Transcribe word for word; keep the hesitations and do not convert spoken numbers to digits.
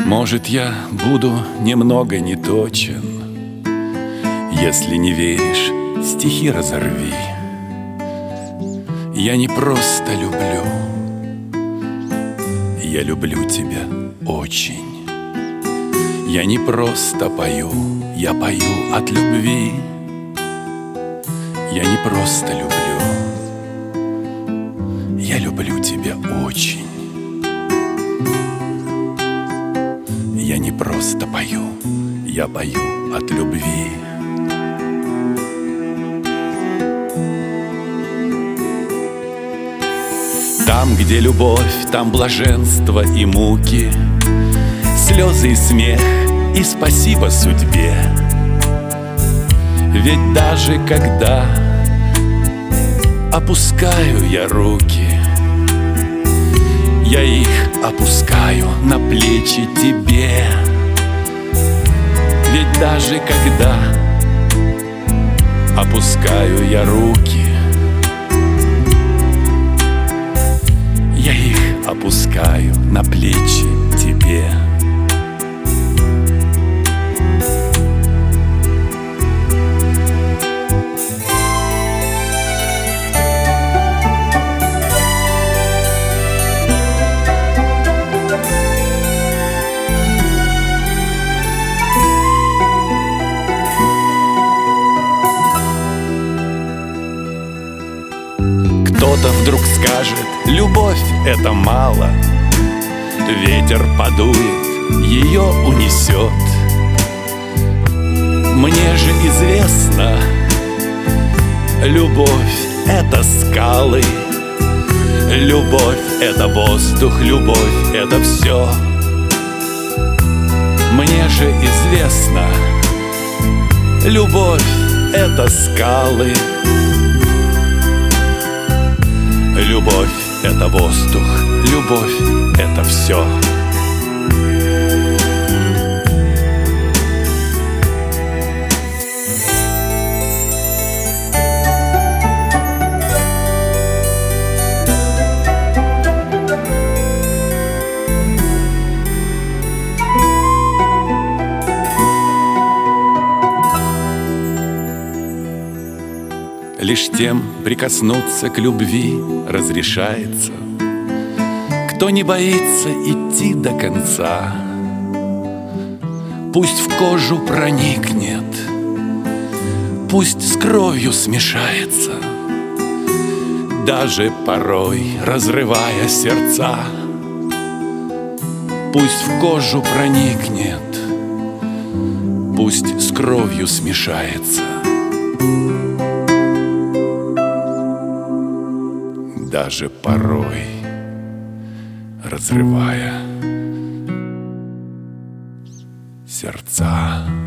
Может, я буду немного неточен. Если не веришь, стихи разорви. Я не просто люблю, я люблю тебя очень. Я не просто пою, я пою от любви. Я не просто люблю, я люблю тебя очень. Я не просто пою, я пою от любви. Там, где любовь, там блаженство и муки, слезы и смех, и спасибо судьбе. Ведь даже когда опускаю я руки, я их опускаю на плечи тебе. Ведь даже когда опускаю я руки, я их опускаю на плечи тебе. Кто-то вдруг скажет: любовь — это мало. Ветер подует, ее унесет. Мне же известно, любовь — это скалы, любовь — это воздух, любовь — это все. Мне же известно, любовь — это скалы, любовь — это воздух, любовь — это все. Лишь тем прикоснуться к любви разрешается, кто не боится идти до конца. Пусть в кожу проникнет, пусть с кровью смешается, даже порой разрывая сердца. Пусть в кожу проникнет, пусть с кровью смешается, даже порой разрывая сердца.